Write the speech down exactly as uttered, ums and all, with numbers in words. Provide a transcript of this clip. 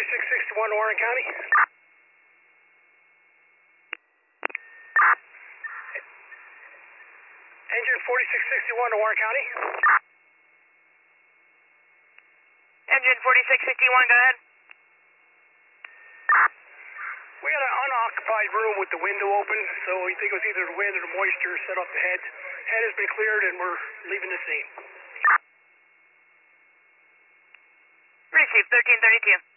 forty-six sixty-one to Warren County. Engine forty-six sixty-one to Warren County. Engine forty-six sixty-one, go ahead. We got an unoccupied room with the window open, so we think it was either the wind or the moisture set off the head. Head has been cleared and we're leaving the scene. Received, thirteen thirty-two.